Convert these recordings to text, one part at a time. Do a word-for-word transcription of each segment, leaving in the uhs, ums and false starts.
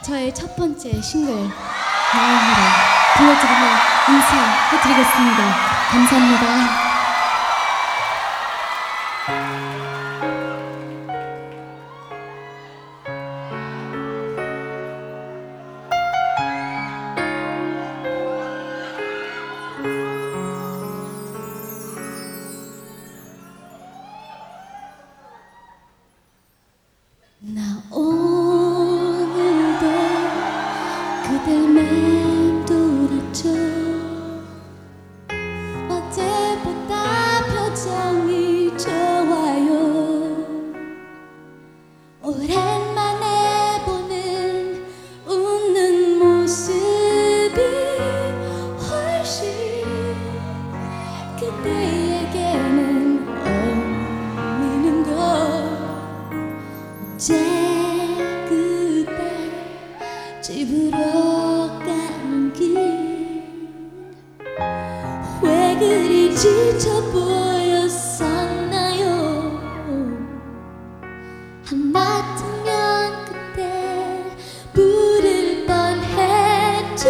저의 첫 번째 싱글 마음으로 불러드리며 인사해드리겠습니다. 감사합니다. 나 오늘도 그댈 맴돌았죠. 어제보다 표정이 좋아요. 오랜만에 보는 웃는 모습이 훨씬 그대에게는 어울리는 걸. 어제 그때 집으로 가는 길 왜 그리 지쳐 보였었나요? 하마터면 그때 부를 뻔했죠.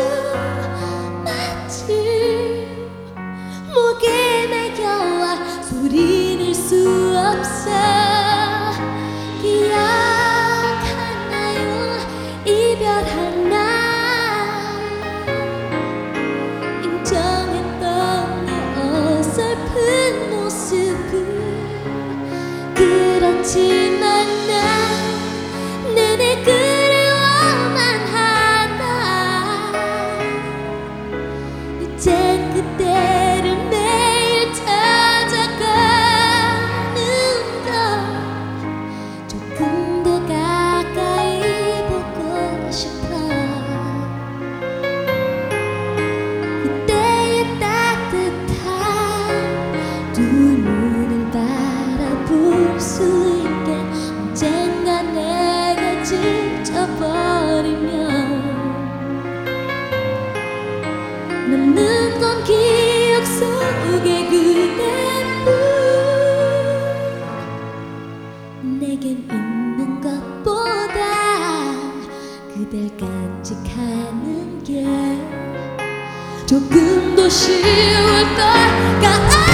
마침 목에 매겨와 소리 낼 수 없어. 기억하나요? 이별한 날 인정했던 내 어설픈 모습을. 그렇지만 난 내내 그리워만 하다. 이젠 그때를 매일 찾아가는 걸. 조금 더 가까이 보고 싶어. 그때의 따뜻한 두 눈을 바라볼 수 있게. 언젠가 내가 지쳐버리면 남는 건 기억 속에 그대뿐. 내겐 있는 것보다 그댈 간직하는 게 조금 더 쉬울 걸까.